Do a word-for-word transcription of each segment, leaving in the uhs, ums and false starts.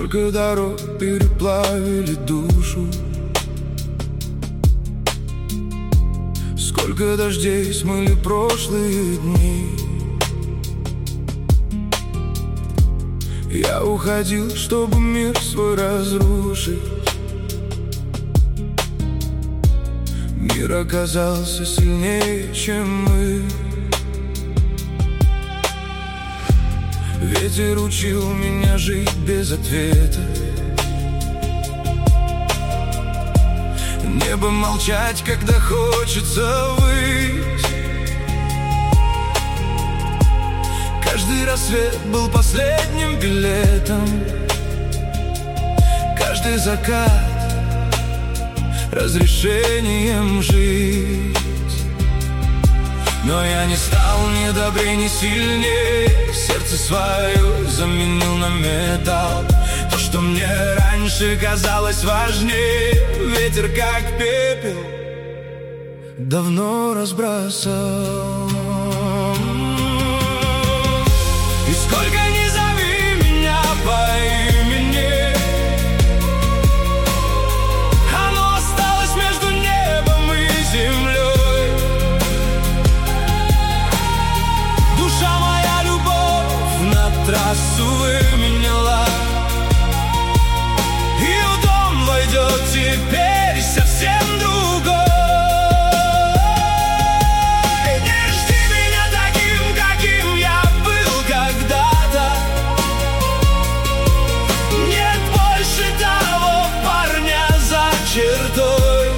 Сколько дорог переплавили душу, сколько дождей смыли прошлые дни. Я уходил, чтобы мир свой разрушить. Мир оказался сильнее, чем мы. Ветер учил меня жить без ответа, небо молчать, когда хочется выть. Каждый рассвет был последним билетом, каждый закат разрешением жить. Но я не стал ни добрее, ни сильнее, сердце свое заменил на металл. То, что мне раньше казалось важнее, ветер как пепел давно разбросал. И сколько ни зови меня по имени, оно осталось между небом и землей. Душа моя, любовь на трассу выменяла, и в дом войдет теперь совсем другой. Не жди меня таким, каким я был когда-то. Нет больше того парня за чертой.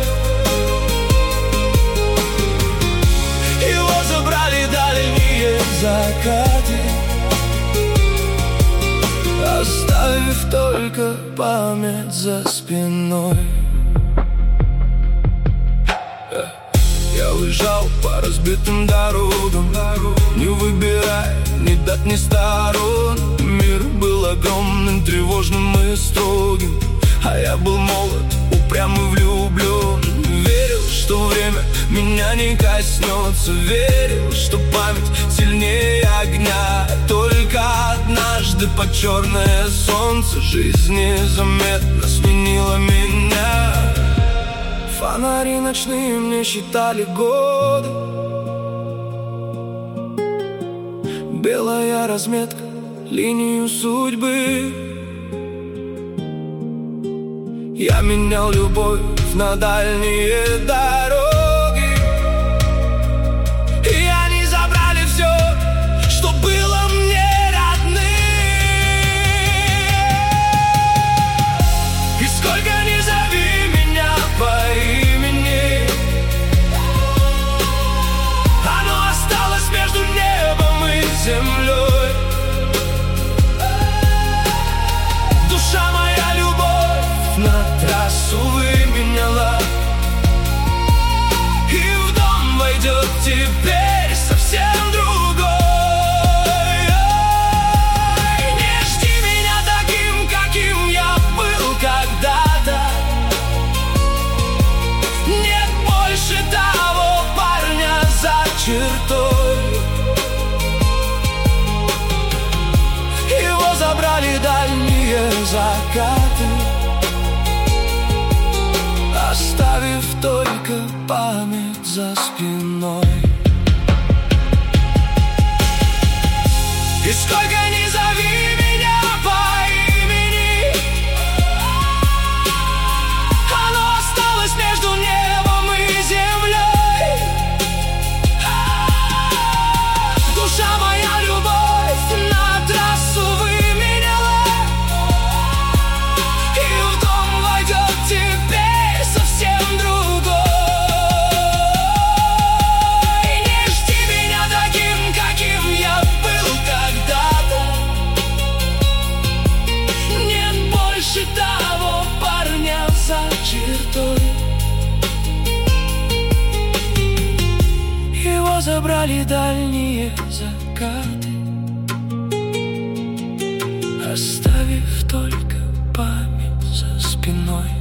Его забрали дальние закаты, оставив только память за спиной. Я уезжал по разбитым дорогам, не выбирая ни дат, ни сторон. Мир был огромным, тревожным и строгим, а я был молод, упрям и влюблен. Верил, что время меня не коснется, верил, что память сильнее огня. Только однажды под черное солнце жизнь незаметно сменила меня. Фонари ночные мне считали годы, белая разметка, линию судьбы. Я менял любовь на дальние дороги, и они забрали все, что было мне родным. И сколько ни зови меня по имени, оно осталось между небом и землей. Душа моя, любовь на трассу выменяла, и в дом войдет теперь совсем другой. Не жди меня таким, каким я был когда-то. Нет больше того парня за чертой. Его забрали дальние закаты, оставив только память за спиной. И сколько ни зови меня по имени, оно осталось между небом и землей. Душа моя, любовь на трассу выменяла, и в дом войдет теперь совсем другой. Не жди меня таким, каким я был когда-то. Нет больше того парня за чертой. Его забрали дальние закаты, оставив только память за спиной.